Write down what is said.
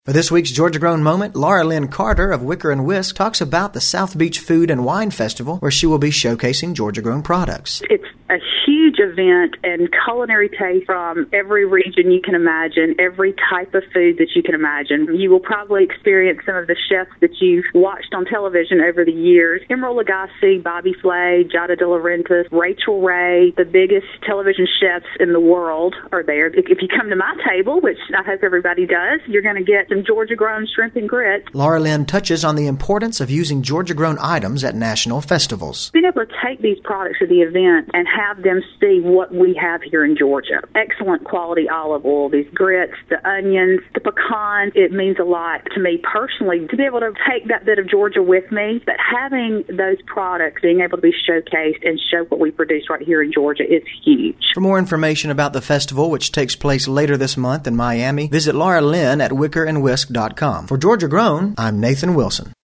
For this week's Georgia Grown Moment, Laura Lynn Carter of Wicker and Whisk talks about the South Beach Food and Wine Festival, where she will be showcasing Georgia Grown products. It's a huge event and culinary taste from every region you can imagine, every type of food that you can imagine. You will probably experience some of the chefs that you've watched on television over the years. Emeril Lagasse, Bobby Flay, Giada De Laurentiis, Rachel Ray, the biggest television chefs in the world are there. If you come to my table, which I hope everybody does, you're going to get some Georgia-grown shrimp and grits. Laura Lynn touches on the importance of using Georgia-grown items at national festivals. Being able to take these products to the event and have them see what we have here in Georgia. Excellent quality olive oil, these grits, the onions, the pecans. It means a lot to me personally to be able to take that bit of Georgia with me, but having those products, being able to be showcased and show what we produce right here in Georgia is huge. For more information about the festival, which takes place later this month in Miami, visit Laura Lynn at wickerandwhisk.com. For Georgia Grown, I'm Nathan Wilson.